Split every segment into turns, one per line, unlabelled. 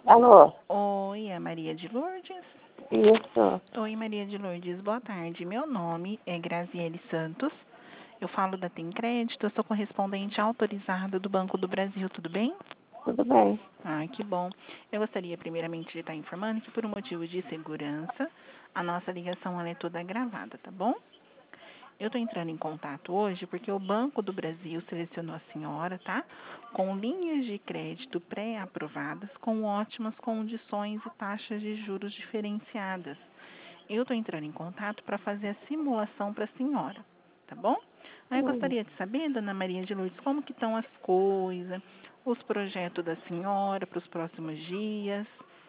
Alô?
Oi, é Maria de Lourdes?
Isso.
Oi, Maria de Lourdes, boa tarde. Meu nome é Graziele Santos. Eu falo da Tem Crédito, eu sou correspondente autorizada do Banco do Brasil, tudo bem?
Tudo bem.
Ah, que bom. Eu gostaria primeiramente de estar informando que por um motivo de segurança, a nossa ligação ela é toda gravada, tá bom? Eu estou entrando em contato hoje porque o Banco do Brasil selecionou a senhora, tá? Com linhas de crédito pré-aprovadas com ótimas condições e taxas de juros diferenciadas. Eu estou entrando em contato para fazer a simulação para a senhora, tá bom? Aí eu gostaria de saber, dona Maria de Lourdes, como que estão as coisas, os projetos da senhora para os próximos dias.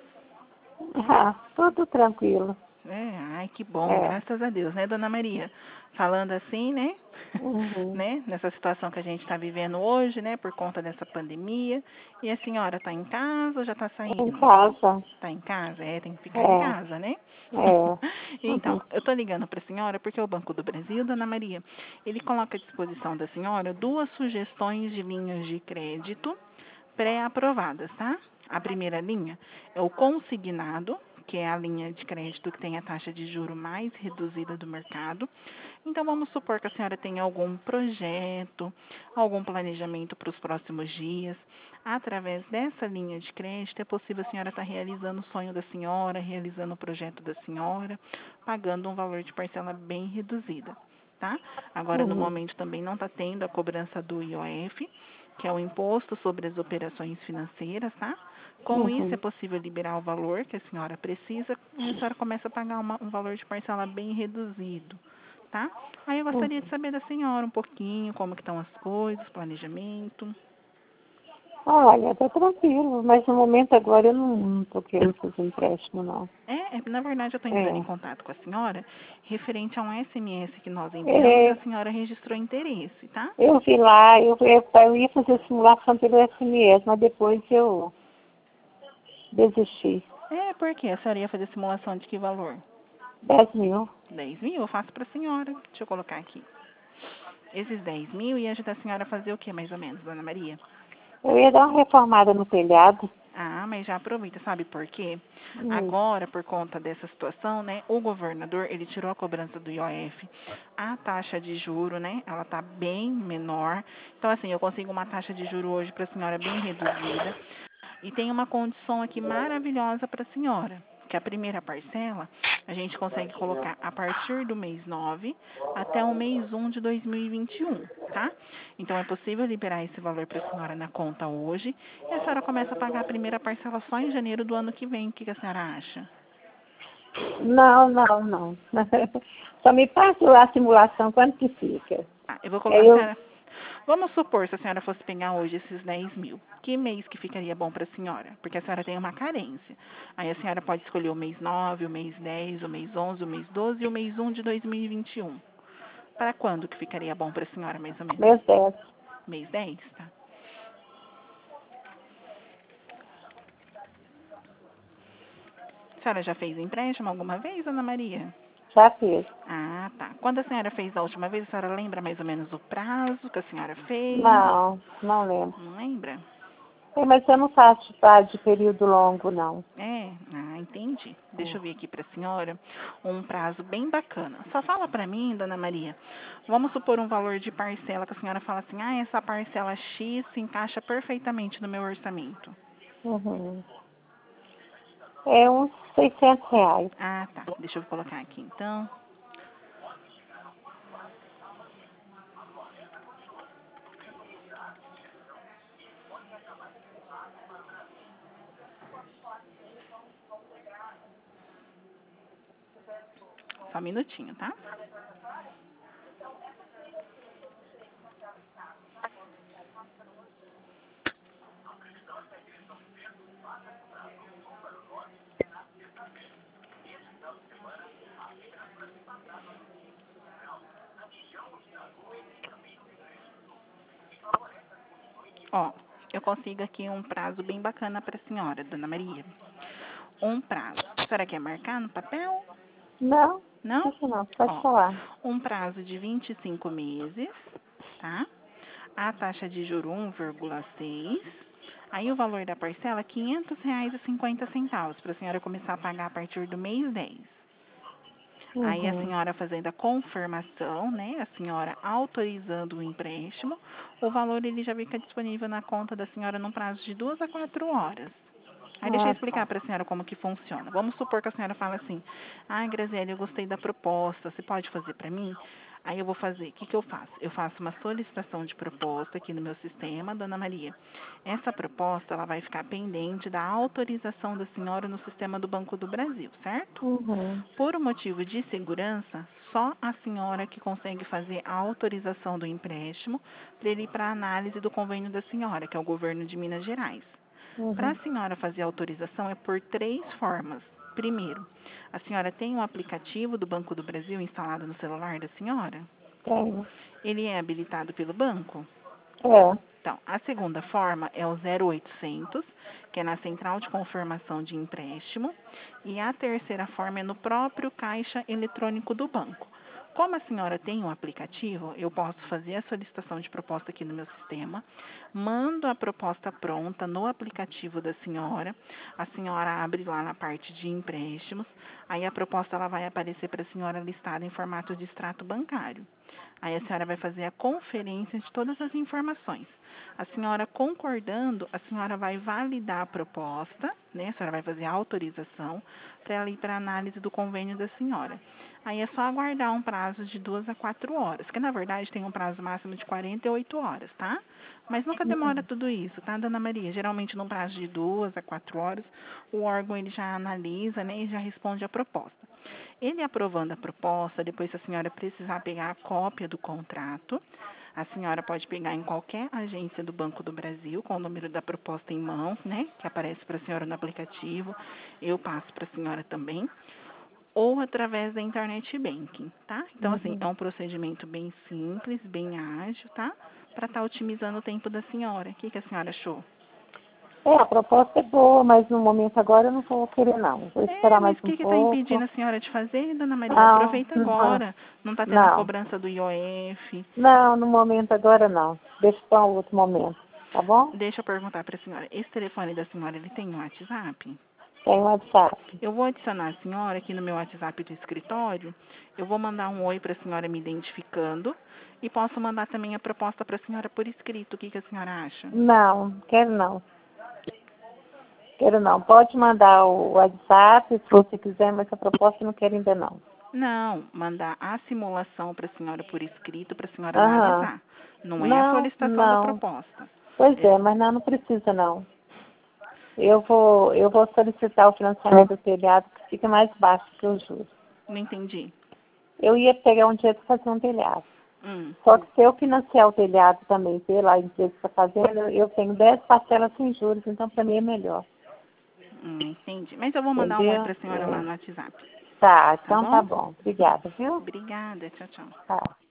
Tudo tranquilo.
Ai, que bom,
É.
graças a Deus, né, dona Maria? Falando assim, né?
Uhum.
Né? Nessa situação que a gente está vivendo hoje, né? Por conta dessa pandemia. E a senhora está em casa ou já está
Em
saindo?
casa.
Está em casa? É, tem que ficar em
É.
casa, né?
É.
Então, eu estou ligando para a senhora porque o Banco do Brasil, dona Maria, ele coloca à disposição da senhora duas sugestões de linhas de crédito pré-aprovadas, tá? A primeira linha é o consignado, que é a linha de crédito que tem a taxa de juro mais reduzida do mercado. Então, vamos supor que a senhora tenha algum projeto, algum planejamento para os próximos dias. Através dessa linha de crédito, é possível a senhora estar realizando o sonho da senhora, realizando o projeto da senhora, pagando um valor de parcela bem reduzida, tá? Agora, no
Uhum.
momento, também não está tendo a cobrança do IOF, que é o Imposto sobre as Operações Financeiras, tá? Com isso, é
Uhum.
possível liberar o valor que a senhora precisa e a senhora começa a pagar um valor de parcela bem reduzido, tá? Aí eu gostaria de
Uhum.
saber da senhora um pouquinho como que estão as coisas, planejamento.
Olha, tá tranquilo, mas no momento agora eu não tô querendo fazer empréstimo, não.
Na verdade, eu estou entrando em
É.
contato com a senhora referente a um SMS que nós enviamos e a
É,
senhora registrou interesse, tá?
eu vi lá, eu ia fazer simulação pelo SMS, mas depois eu desisti.
Porque a senhora ia fazer simulação de que valor?
10.000.
10.000? Eu faço para a senhora. Deixa eu colocar aqui. Esses 10.000 ia ajudar a senhora a fazer o que, mais ou menos, dona Maria?
Eu ia dar uma reformada no telhado.
Ah, mas já aproveita, sabe por quê?
Hum.
Agora, por conta dessa situação, né, o governador, ele tirou a cobrança do IOF. A taxa de juro, né, ela tá bem menor. Então, assim, eu consigo uma taxa de juro hoje para a senhora bem reduzida. E tem uma condição aqui maravilhosa para a senhora, que a primeira parcela a gente consegue colocar a partir do mês 9 até o mês 1 de 2021, tá? Então é possível liberar esse valor para a senhora na conta hoje e a senhora começa a pagar a primeira parcela só em janeiro do ano que vem. O que a senhora acha?
Não, não, não. Só me passa lá a simulação, quanto que fica.
Eu vou colocar
Aí
a
eu,
senhora. Vamos supor, se a senhora fosse pegar hoje esses 10.000, que mês que ficaria bom para a senhora? Porque a senhora tem uma carência. Aí a senhora pode escolher o mês 9, o mês 10, o mês 11, o mês 12 e o mês 1 de 2021. Para quando que ficaria bom para a senhora, mais ou menos?
mês 10.
Mês 10, tá? A senhora já fez empréstimo alguma vez, Ana Maria?
Já fiz.
Ah, tá. Quando a senhora fez da última vez, a senhora lembra mais ou menos o prazo que a senhora fez?
Não, não lembro.
Não lembra?
É, mas eu não faço de período longo, não.
Entendi. Deixa
É.
eu ver aqui para a senhora um prazo bem bacana. Só fala para mim, dona Maria, vamos supor um valor de parcela que a senhora fala assim, essa parcela X se encaixa perfeitamente no meu orçamento.
Uhum. É uns R$ 600.
Ah, tá. Deixa eu colocar aqui então. Só um minutinho, tá? Ó, eu consigo aqui um prazo bem bacana para a senhora, dona Maria. Um prazo. A senhora quer marcar no papel?
Não,
Não?
isso não, pode
Ó,
falar.
um prazo de 25 meses, tá? A taxa de juro 1,6. Aí o valor da parcela é R$ 500,50 para a senhora começar a pagar a partir do mês 10. Aí a
Uhum.
senhora fazendo a confirmação, né? A senhora autorizando o empréstimo, o valor ele já fica disponível na conta da senhora num prazo de 2 a 4 horas. Aí deixa eu
Ah,
explicar
tá.
para a senhora como que funciona. Vamos supor que a senhora fala assim: "Ai, Graziele, eu gostei da proposta, você pode fazer para mim?" Aí eu vou fazer. O que que eu faço? Eu faço uma solicitação de proposta aqui no meu sistema, Dona Maria. Essa proposta ela vai ficar pendente da autorização da senhora no sistema do Banco do Brasil, certo?
Uhum.
Por um motivo de segurança, só a senhora que consegue fazer a autorização do empréstimo para ele ir para a análise do convênio da senhora, que é o governo de Minas Gerais. Para a
Uhum.
senhora fazer a autorização é por 3 formas. Primeiro, a senhora tem um aplicativo do Banco do Brasil instalado no celular da senhora?
Tenho.
Ele é habilitado pelo banco?
É.
Então, a segunda forma é o 0800, que é na central de confirmação de empréstimo, e a terceira forma é no próprio caixa eletrônico do banco. Como a senhora tem um aplicativo, eu posso fazer a solicitação de proposta aqui no meu sistema, mando a proposta pronta no aplicativo da senhora, a senhora abre lá na parte de empréstimos, aí a proposta ela vai aparecer para a senhora listada em formato de extrato bancário. Aí a senhora vai fazer a conferência de todas as informações. A senhora concordando, a senhora vai validar a proposta, né? A senhora vai fazer a autorização para ela ir para a análise do convênio da senhora. Aí é só aguardar um prazo de 2 a 4 horas, que na verdade tem um prazo máximo de 48 horas, tá? Mas nunca demora tudo isso, tá, Dona Maria? Geralmente no prazo de 2 a 4 horas, o órgão ele já analisa, né, e já responde a proposta. Ele aprovando a proposta, depois se a senhora precisar pegar a cópia do contrato, a senhora pode pegar em qualquer agência do Banco do Brasil com o número da proposta em mãos, né, que aparece para a senhora no aplicativo. Eu passo para a senhora também, ou através da internet banking, tá? Então, assim, é
Uhum.
um procedimento bem simples, bem ágil, tá? Para estar otimizando o tempo da senhora. O que que a senhora achou?
É, a proposta é boa, mas no momento agora eu não vou querer não. Vou
É,
esperar
mas
mais
o
um
que está impedindo
pouco.
a senhora de fazer, Dona Maria?
Não,
Aproveita
não,
agora. Não está tendo a
não.
cobrança do IOF.
Não, no momento agora não. Deixa para um outro momento, tá bom?
Deixa eu perguntar para a senhora. Esse telefone da senhora, ele tem um WhatsApp?
Tem um WhatsApp.
Eu vou adicionar a senhora aqui no meu WhatsApp do escritório. Eu vou mandar um oi para a senhora me identificando. E posso mandar também a proposta para a senhora por escrito. O que que a senhora acha?
Não, quero não. Quero não. Pode mandar o WhatsApp se você quiser, mas a proposta eu não quero ainda não.
Não, mandar a simulação para a senhora por escrito para a senhora
Aham.
analisar. Não é a
Não,
solicitação da
não.
proposta.
Pois
É,
é, mas não precisa não. Eu vou solicitar o financiamento do telhado que fica mais baixo que os juros.
não entendi.
Eu ia pegar um dinheiro para fazer um telhado.
Hum.
Só que se eu financiar o telhado também pela empresa que está fazendo, eu tenho 10 parcelas sem juros, então para mim é melhor.
Entendi. Mas eu vou mandar um oi
Entendeu?
para a senhora lá no WhatsApp.
Tá,
Tá
então tá
bom?
bom. Obrigada, viu?
Obrigada. Tchau, tchau.
Tá.